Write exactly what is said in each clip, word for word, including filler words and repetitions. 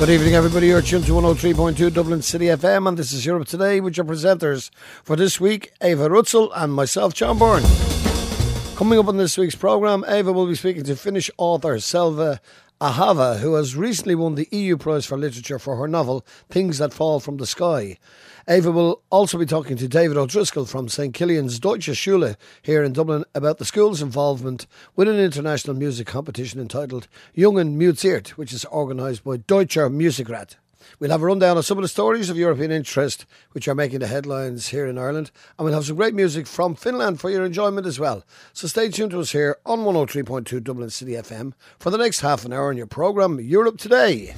Good evening, everybody. You're tuned to one oh three point two Dublin City F M, and this is Europe Today with your presenters for this week, Ava Rutzel and myself, John Byrne. Coming up on this week's programme, Ava will be speaking to Finnish author Selva Ahava, who has recently won the E U Prize for Literature for her novel Things That Fall from the Sky. Ava will also be talking to David O'Driscoll from Saint Killian's Deutsche Schule here in Dublin about the school's involvement with an international music competition entitled Jungen Musiziert, which is organised by Deutscher Musikrat. We'll have a rundown of some of the stories of European interest which are making the headlines here in Ireland, and we'll have some great music from Finland for your enjoyment as well. So stay tuned to us here on one oh three point two Dublin City F M for the next half an hour on your programme Europe Today.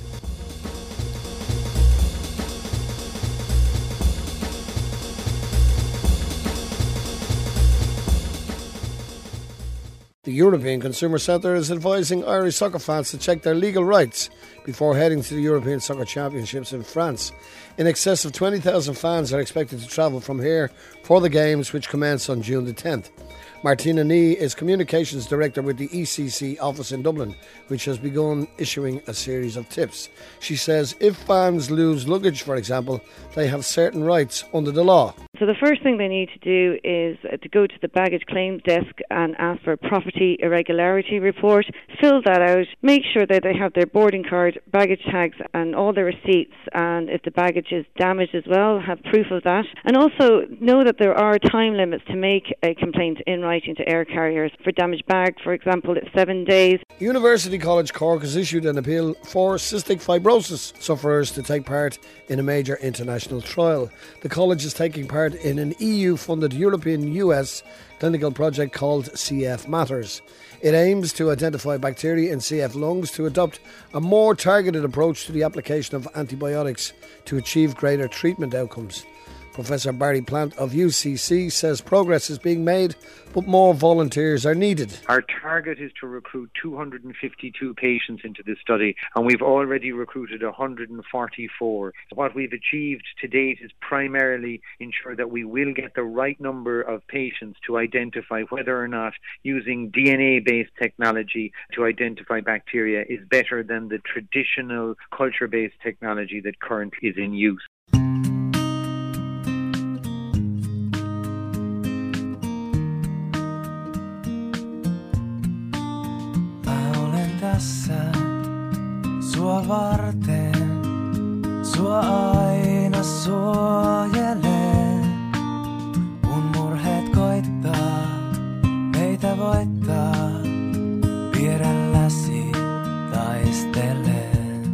The European Consumer Centre is advising Irish soccer fans to check their legal rights before heading to the European Soccer Championships in France. In excess of twenty thousand fans are expected to travel from here for the games, which commence on June the tenth. Martina Nee is Communications Director with the E C C office in Dublin, which has begun issuing a series of tips. She says if fans lose luggage, for example, they have certain rights under the law. So the first thing they need to do is to go to the baggage claims desk and ask for a property irregularity report, fill that out, make sure that they have their boarding card, baggage tags and all their receipts, and if the baggage is damaged as well, have proof of that. And also know that there are time limits to make a complaint in writing to air carriers. For damaged bag, for example, it's seven days. University College Cork has issued an appeal for cystic fibrosis sufferers to take part in a major international trial. The college is taking part in an E U-funded European-U S clinical project called C F Matters. It aims to identify bacteria in C F lungs to adopt a more targeted approach to the application of antibiotics to achieve greater treatment outcomes. Professor Barry Plant of U C C says progress is being made, but more volunteers are needed. Our target is to recruit two hundred fifty-two patients into this study, and we've already recruited one hundred forty-four. What we've achieved to date is primarily ensure that we will get the right number of patients to identify whether or not using D N A-based technology to identify bacteria is better than the traditional culture-based technology that currently is in use. Sua varten, sua aina suojelen. Kun murheet koittaa, meitä voittaa, vierelläsi taistelen.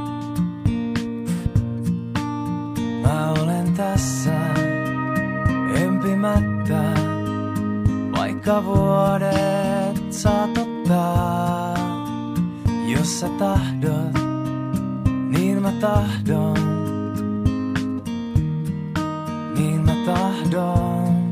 Mä olen tässä, empimättä, vaikka vuodet saat ottaa. Jos sä tahdot, niin mä tahdon, niin mä tahdon.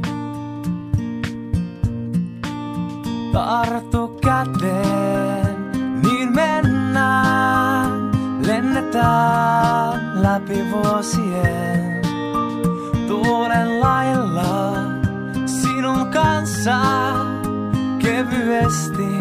Tartu käteen, niin mennään, lennetään läpi vuosien. Tuulen lailla, sinun kanssa, kevyesti.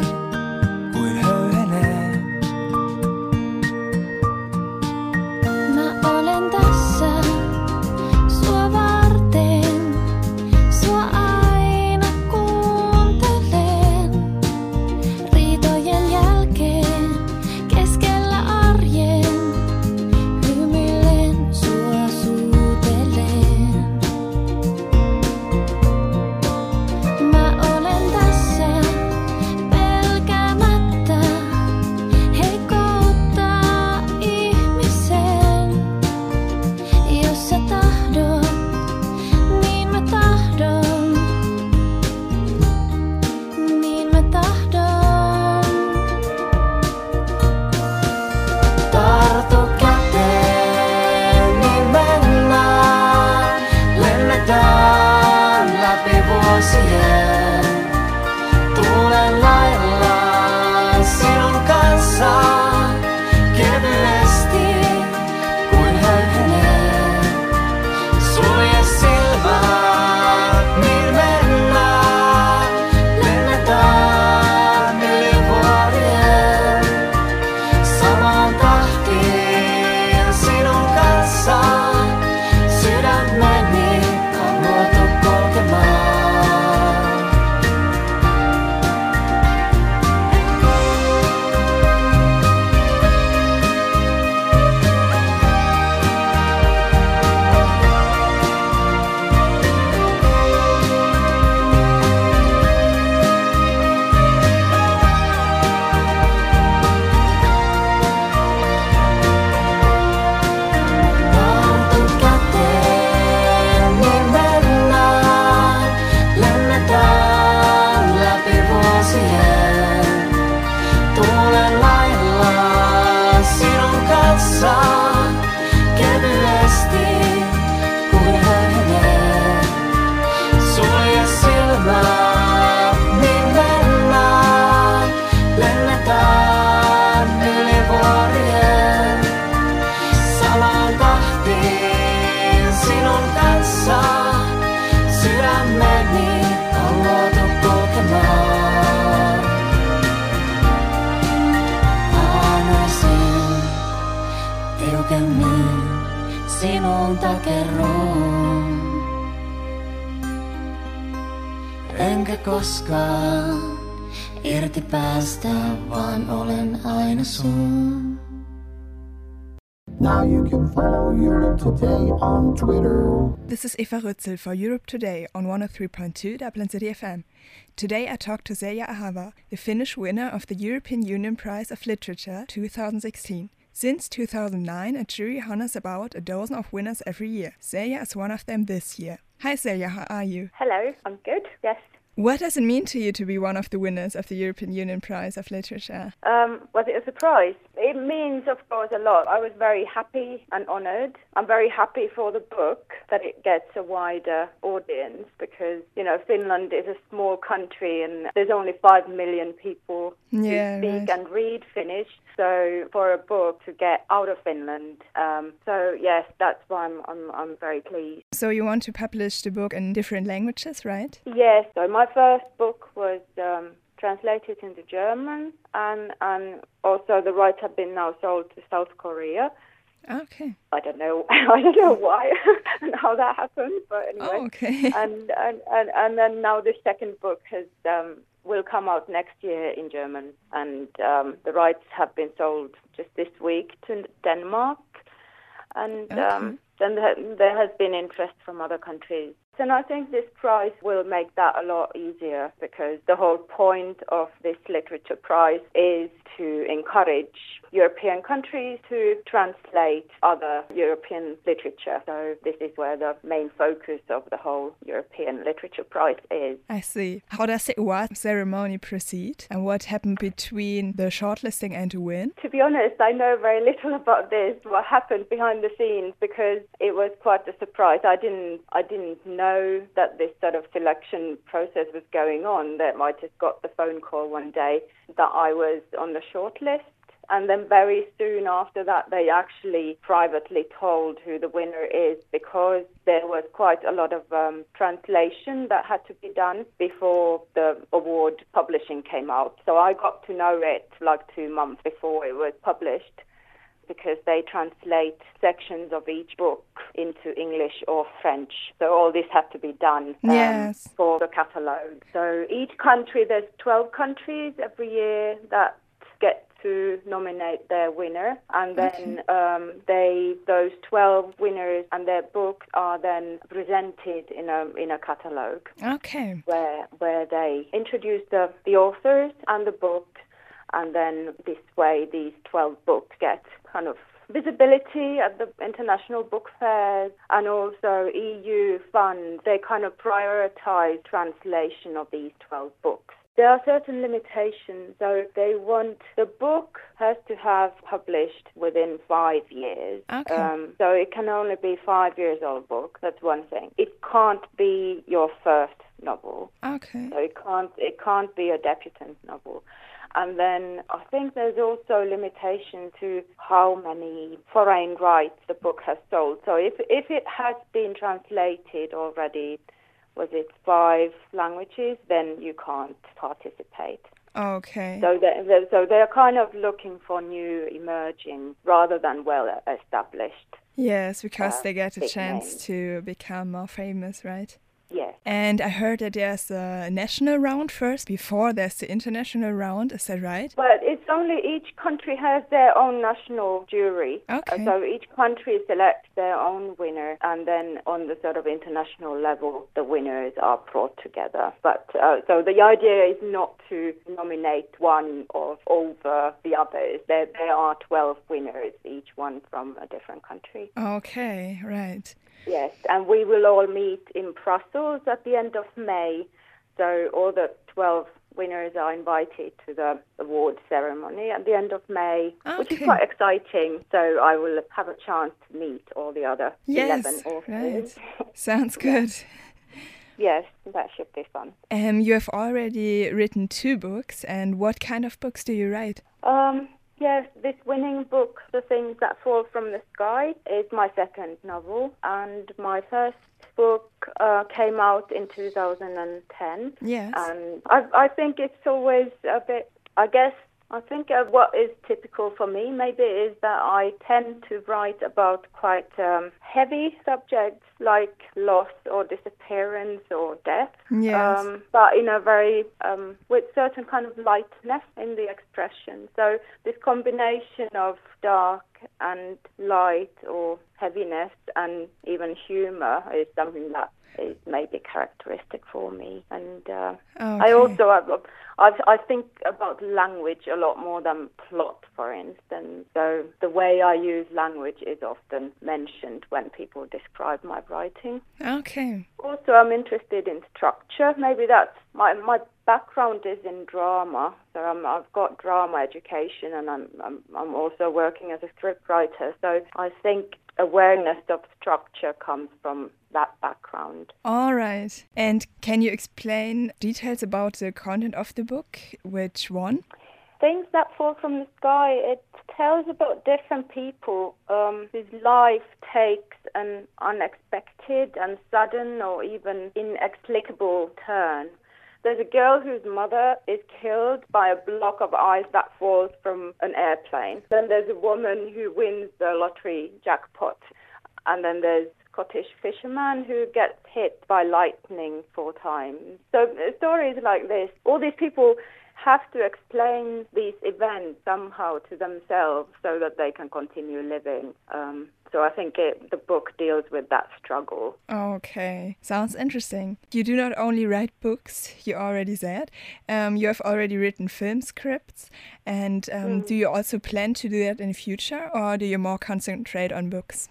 kerron. Enkä koskaan irti päästä, vaan olen aina sun. Now you can follow Europe Today on Twitter. This is Eva Rützel for Europe Today on one oh three point two Dublin City F M. Today I talked to Seija Ahava, the Finnish winner of the European Union Prize of Literature two thousand sixteen. Since two thousand nine, a jury honors about a dozen of winners every year. Seija is one of them this year. Hi Seija, how are you? Hello, I'm good, yes. What does it mean to you to be one of the winners of the European Union Prize of Literature? Um, was it a surprise? It means, of course, a lot. I was very happy and honoured. I'm very happy for the book that it gets a wider audience because, you know, Finland is a small country and there's only five million people yeah, who speak right. and read Finnish. So for a book to get out of Finland, um, so yes, that's why I'm, I'm I'm very pleased. So you want to publish the book in different languages, right? Yes. So my first book was um, translated into German, and and also the rights have been now sold to South Korea. Okay. I don't know. I don't know why and how that happened, but anyway. Oh, okay. and, and and and then now the second book has. Um, will come out next year in German, and um, the rights have been sold just this week to Denmark, and okay. um, then there, there has been interest from other countries. And I think this prize will make that a lot easier because the whole point of this literature prize is to encourage European countries to translate other European literature. So this is where the main focus of the whole European Literature Prize is. I see. How does the award ceremony proceed? And what happened between the shortlisting and the win? To be honest, I know very little about this, what happened behind the scenes, because it was quite a surprise. I didn't I didn't know that this sort of selection process was going on. That I just got the phone call one day that I was on the shortlist. And then very soon after that, they actually privately told who the winner is because there was quite a lot of um, translation that had to be done before the award publishing came out. So I got to know it like two months before it was published because they translate sections of each book into English or French. So all this had to be done um, yes. for the catalogue. So each country, there's twelve countries every year that get to nominate their winner, and then okay. um, they those twelve winners and their books are then presented in a in a catalogue. Okay. Where where they introduce the, the authors and the books, and then this way these twelve books get kind of visibility at the international book fairs, and also E U funds. They kind of prioritize translation of these twelve books. There are certain limitations, so they want the book has to have published within five years. Okay. Um, so it can only be five years old book. That's one thing. It can't be your first novel. Okay. So it can't it can't be a debutante novel. And then I think there's also limitation to how many foreign rights the book has sold. So if if it has been translated already, was it five languages, then you can't participate. Okay. So they so they're kind of looking for new emerging rather than well established. Yes, because uh, they get a big chance names. to become more famous, right? Yes. And I heard that there's a national round first before there's the international round. Is that right? But it's only each country has their own national jury. Okay. Uh, so each country selects their own winner, and then on the sort of international level, the winners are brought together. But uh, so the idea is not to nominate one of over the others. There, there are twelve winners, each one from a different country. Okay, right. Yes, and we will all meet in Brussels at the end of May. So all the twelve winners are invited to the award ceremony at the end of May, okay. which is quite exciting. So I will have a chance to meet all the other yes, eleven authors. Right. Sounds good. Yes, that should be fun. Um, you have already written two books, and what kind of books do you write? Um, yes, this winning book, The Things That Fall from the Sky, is my second novel, and my first book uh, came out in two thousand ten. Yes. And I, I think it's always a bit, I guess I think uh, what is typical for me maybe is that I tend to write about quite um, heavy subjects like loss or disappearance or death, Yes. um, but in a very, um, with certain kind of lightness in the expression. So this combination of dark and light or heaviness and even humor is something that is maybe characteristic for me. And uh, Okay. I also, I, I think about language a lot more than plot, for instance. So the way I use language is often mentioned when people describe my writing. Okay. Also, I'm interested in structure. Maybe that's my my background is in drama, so I'm, I've got drama education, and I'm I'm I'm also working as a scriptwriter. So I think awareness of structure comes from that background. All right. And can you explain details about the content of the book? Which one? Things That Fall from the Sky, it tells about different people um, whose life takes an unexpected and sudden or even inexplicable turn. There's a girl whose mother is killed by a block of ice that falls from an airplane. Then there's a woman who wins the lottery jackpot. And then there's a Scottish fisherman who gets hit by lightning four times. So stories like this, all these people have to explain these events somehow to themselves so that they can continue living. Um, so I think it, the book deals with that struggle. Okay, sounds interesting. You do not only write books, you already said. Um, you have already written film scripts. And um, Mm. do you also plan to do that in the future, or do you more concentrate on books?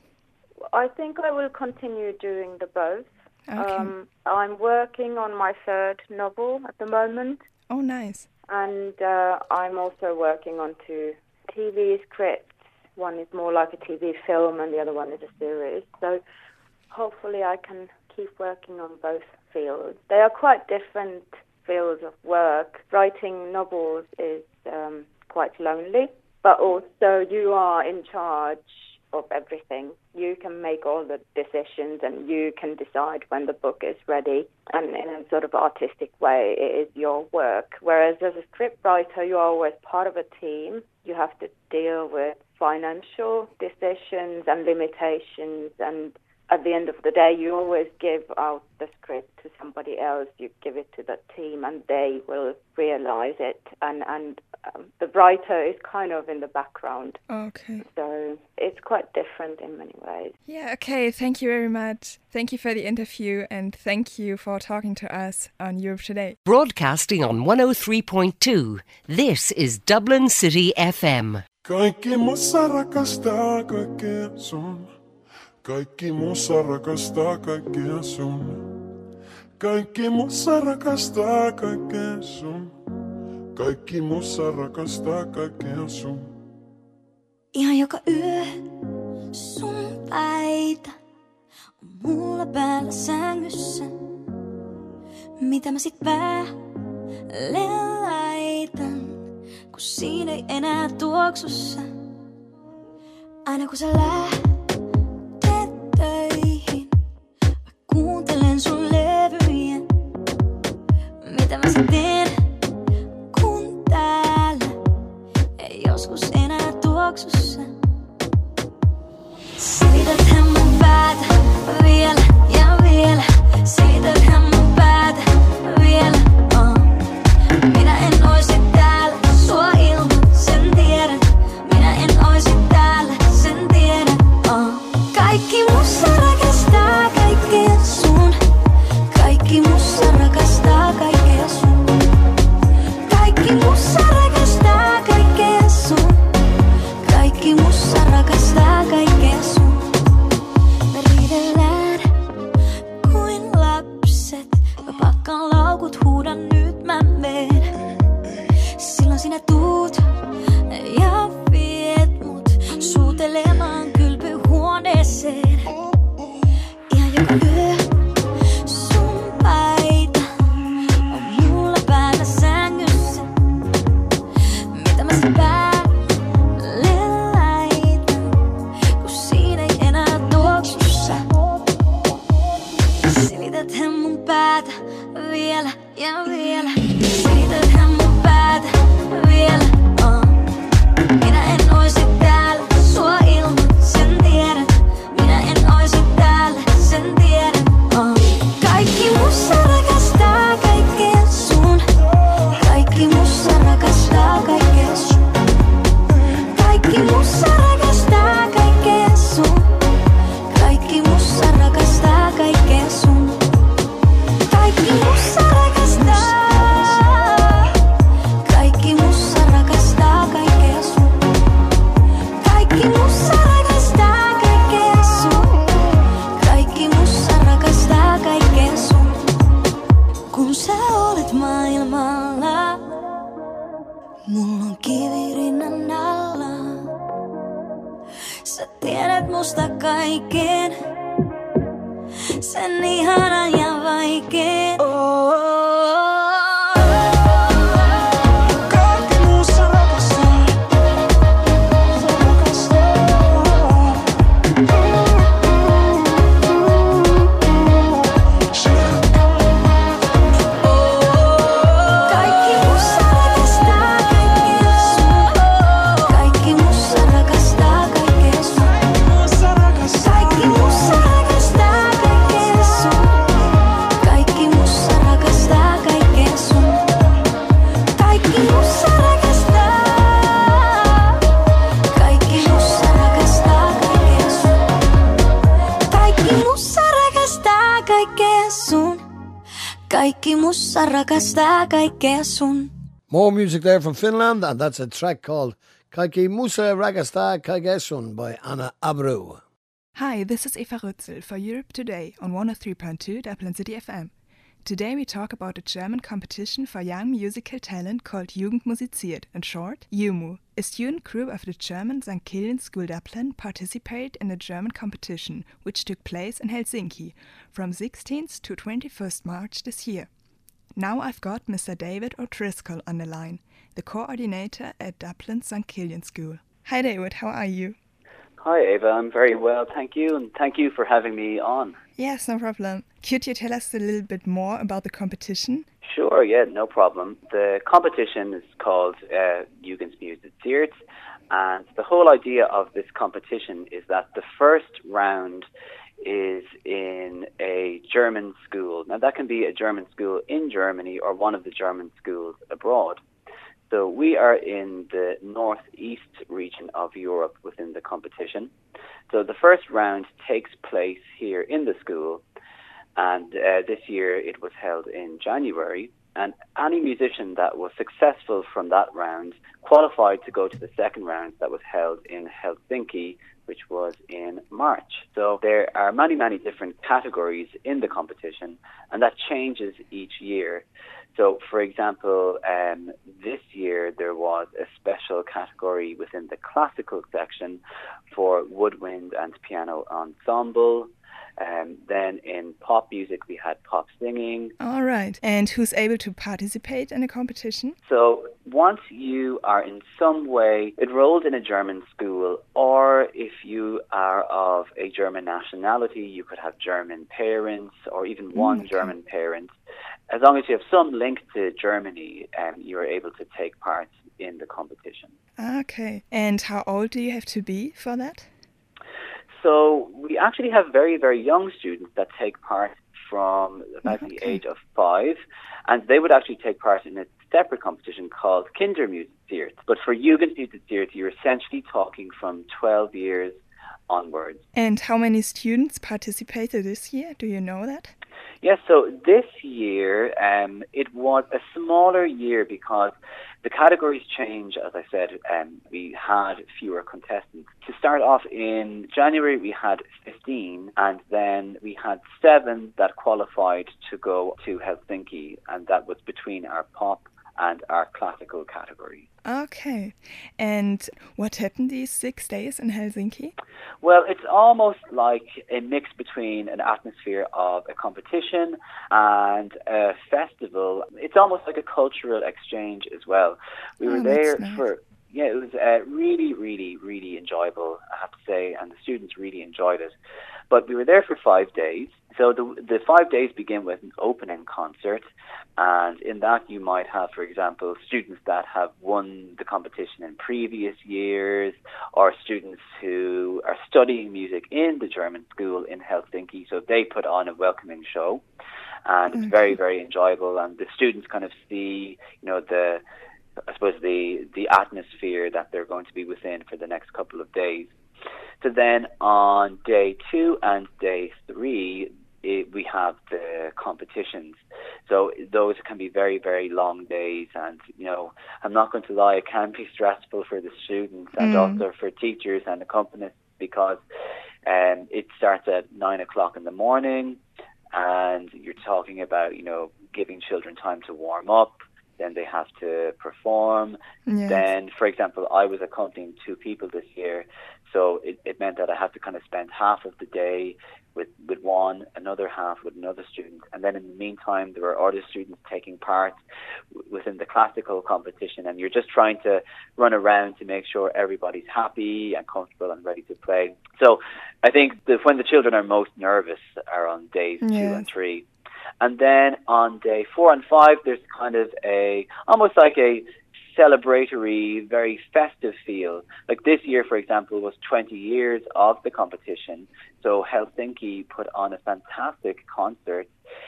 I think I will continue doing the both. Okay. Um, I'm working on my third novel at the moment. Oh, nice. And uh, I'm also working on two T V scripts. One is more like a T V film and the other one is a series. So hopefully I can keep working on both fields. They are quite different fields of work. Writing novels is um, quite lonely, but also you are in charge of everything. You can make all the decisions and you can decide when the book is ready, and in a sort of artistic way it is your work. Whereas as a scriptwriter you're always part of a team. You have to deal with financial decisions and limitations, and at the end of the day you always give out the script to somebody else. You give it to the team and they will realize it, and, and um, the writer is kind of in the background. Okay. So it's quite different in many ways. Yeah, okay. Thank you very much. Thank you for the interview, and thank you for talking to us on Europe Today. Broadcasting on one oh three point two. This is Dublin City F M. Kaikki mussa rakastaa kaikkea sun. Kaikki mussa rakastaa kaikkea sun. Kaikki mussa rakastaa kaikkea sun. Kaikki mussa rakastaa kaikkea sun. Ihan joka yö sun päitä on mulla päällä sängyssä. Mitä mä sit päälle laitan, kun siinä ei enää tuoksussa. Aina kun sä lähdet töihin, mä kuuntelen sun levyjä. Mitä mä sit teen, kun täällä ei joskus enää tuoksussa. Selitälhän mun päätä vielä ja vielä. Selitälhän mun päätä vielä. Oh. Minä en oisi täällä sua ilman, sen tiedän. Minä en oisi täällä, sen tiedän. Oh. Kaikki mussa rakastaa kaikkea sun. Kaikki mussa rakastaa kaikkea sun. Kaikki mussa rakastaa kaikkea sun. Kaikki mussa rakastaa kaikkea sun. Me riidellään kuin lapset. Mä pakkaan laukut, huudan nyt mä meen. Silloin sinä tuut ja viet mut suutelemaan kylpyhuoneeseen. Ihan joka yö sun paita on mulla päällä sängyssä. Mitä mä sit päälle laitan, kun siinä ei enää tuoksussa. Selitäthän mun päätä vielä ja vielä. Selitäthän mun päätä vielä. Oh. olet maailmalla. Mulla on kivi rinnan alla. Sä tiedät musta kaiken. Sen ihanan ja vaikein. Oh. Kaikki mussa rakastaa kaikkea sun. More music there from Finland, and that's a track called Kaikki musa rakastaa kaikkea sun by Anna Abreu. Hi, this is Eva Rützel for Europe Today on one oh three point two Dublin City F M. Today we talk about a German competition for young musical talent called Jugend musiziert, in short, J U M U. A student group of the German Sankt Kilian School Dublin participated in a German competition which took place in Helsinki from sixteenth to twenty-first March this year. Now I've got Mister David O'Driscoll on the line, the coordinator at Dublin Sankt Kilian School. Hi David, how are you? Hi Ava, I'm very well, thank you, and thank you for having me on. Yes, no problem. Could you tell us a little bit more about the competition? Sure, yeah, no problem. The competition is called uh, Jugend musiziert, and the whole idea of this competition is that the first round is in a German school. Now that can be a German school in Germany or one of the German schools abroad. So we are in the northeast region of Europe within the competition. So the first round takes place here in the school, and uh, this year it was held in January. And any musician that was successful from that round qualified to go to the second round that was held in Helsinki, which was in March. So there are many, many different categories in the competition, and that changes each year. So, for example, um, this year there was a special category within the classical section for woodwind and piano ensemble. Um, then in pop music we had pop singing. All right. And who's able to participate in a competition? So once you are in some way enrolled in a German school, or if you are of a German nationality, you could have German parents or even one mm, okay. German parent. As long as you have some link to Germany, um, you are able to take part in the competition. Okay. And how old do you have to be for that? So we actually have very, very young students that take part from about okay. the age of five, and they would actually take part in a separate competition called Kinder musiziert. But for Jugend musiziert, you're essentially talking from twelve years onwards. And how many students participated this year? Do you know that? Yes, so this year um, it was a smaller year because the categories change. As I said, um, we had fewer contestants. To start off in January, we had fifteen, and then we had seven that qualified to go to Helsinki, and that was between our pop and our classical category. Okay. And what happened these six days in Helsinki? Well, it's almost like a mix between an atmosphere of a competition and a festival. It's almost like a cultural exchange as well. We were oh, there nice. for, yeah, it was uh, really, really, really enjoyable, I have to say, and the students really enjoyed it. But we were there for five days. So the the five days begin with an opening concert, and in that you might have, for example, students that have won the competition in previous years, or students who are studying music in the German school in Helsinki. So they put on a welcoming show, and it's very, very enjoyable. And the students kind of see, you know, the I suppose the the atmosphere that they're going to be within for the next couple of days. So then on day two and day three, It, we have the competitions. So those can be very, very long days, and you know, I'm not going to lie, it can be stressful for the students and mm. also for teachers and accompanists, because um, it starts at nine o'clock in the morning, and you're talking about, you know, giving children time to warm up. Then they have to perform. Yes. Then, for example, I was accompanying two people this year, so it, it meant that I had to kind of spend half of the day with, with one, another half with another student. And then in the meantime, there were other students taking part w- within the classical competition, and you're just trying to run around to make sure everybody's happy and comfortable and ready to play. So I think that when the children are most nervous are on days Yes. two and three. And then on day four and five, there's kind of a, almost like a celebratory, very festive feel. Like this year, for example, was twenty years of the competition. So Helsinki put on a fantastic concert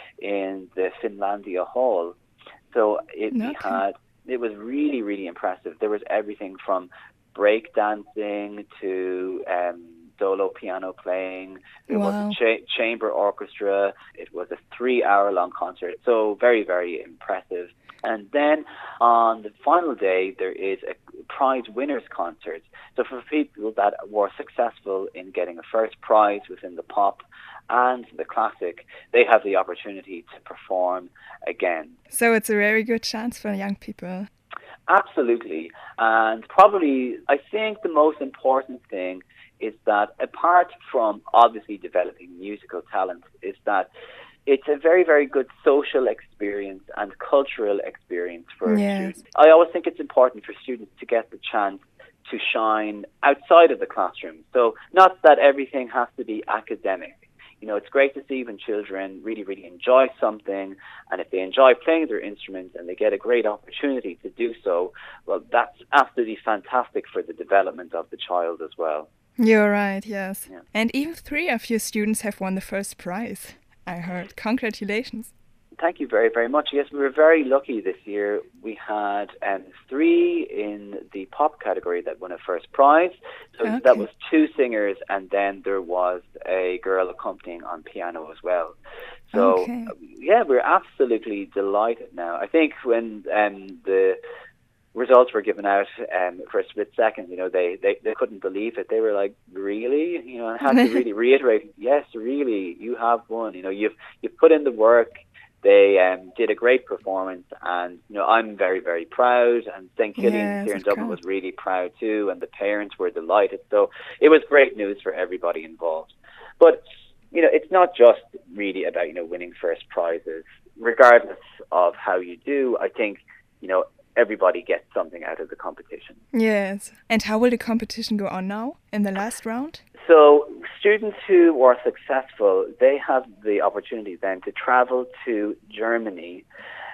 in the Finlandia Hall. So it we Okay. had, it was really, really impressive. There was everything from break dancing to um, solo piano playing. There was Wow. a cha- chamber orchestra. It was a three-hour-long concert. So very, very impressive. And then on the final day, there is a prize winners concert. So for people that were successful in getting a first prize within the pop and the classic, they have the opportunity to perform again. So it's a very good chance for young people. Absolutely. And probably, I think the most important thing is that apart from obviously developing musical talent, is that it's a very, very good social experience and cultural experience for Yes. students. I always think it's important for students to get the chance to shine outside of the classroom. So not that everything has to be academic. You know, it's great to see when children really, really enjoy something, and if they enjoy playing their instruments and they get a great opportunity to do so, well, that's absolutely fantastic for the development of the child as well. You're right, yes. Yeah. And even three of your students have won the first prize, I heard. Congratulations. Thank you very, very much. Yes, we were very lucky this year. We had um, three in the pop category that won a first prize. So Okay. that was two singers, and then there was a girl accompanying on piano as well. So, Okay. yeah, we're absolutely delighted now. I think when um, the results were given out um, for a split second, you know, they, they, they couldn't believe it. They were like, really? You know, I had to really reiterate, yes, really, you have won. You know, you've you've put in the work. They um, did a great performance, and you know, I'm very, very proud, and Saint Killian Yes, here in of Dublin course. was really proud too, and the parents were delighted. So it was great news for everybody involved. But you know, it's not just really about, you know, winning first prizes. Regardless of how you do, I think, you know, everybody gets something out of the competition. Yes. And how will the competition go on now in the last round? So students who were successful, they have the opportunity then to travel to Germany.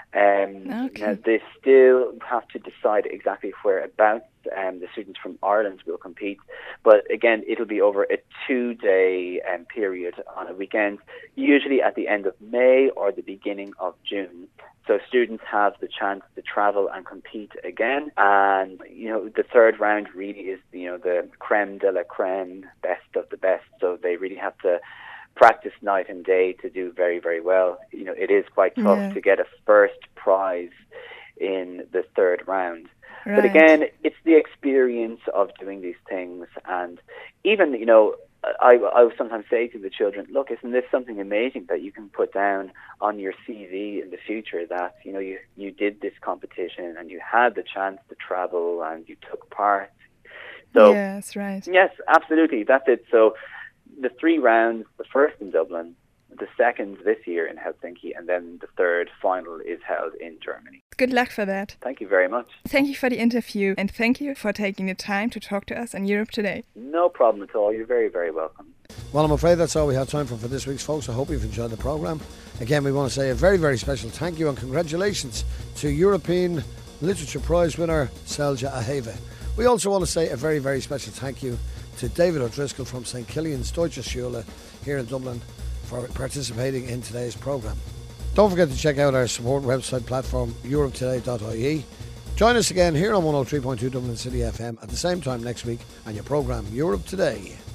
Um, Okay. now they still have to decide exactly whereabouts um, the students from Ireland will compete. But again, it'll be over a two-day um, period on a weekend, usually at the end of May or the beginning of June. So students have the chance to travel and compete again. And, you know, the third round really is, you know, the creme de la creme, best of the best. So they really have to practice night and day to do very, very well. You know, it is quite tough Yeah. to get a first prize in the third round. Right. But again, it's the experience of doing these things. And even, you know, I, I would sometimes say to the children, look, isn't this something amazing that you can put down on your C V in the future, that, you know, you, you did this competition and you had the chance to travel and you took part. So, Yes, right. yes, absolutely. That's it. So the three rounds, the first in Dublin, the second this year in Helsinki, and then the third final is held in Germany. Good luck for that. Thank you very much. Thank you for the interview, and thank you for taking the time to talk to us on Europe Today. No problem at all. You're very, very welcome. Well, I'm afraid that's all we have time for for this week's, folks. I hope you've enjoyed the programme. Again, we want to say a very, very special thank you and congratulations to European Literature Prize winner Selja Aheva. We also want to say a very, very special thank you to David O'Driscoll from Saint Killian's Deutsche Schule here in Dublin for participating in today's programme. Don't forget to check out our support website platform, europe today dot I E. Join us again here on one oh three point two Dublin City F M at the same time next week on your programme Europe Today.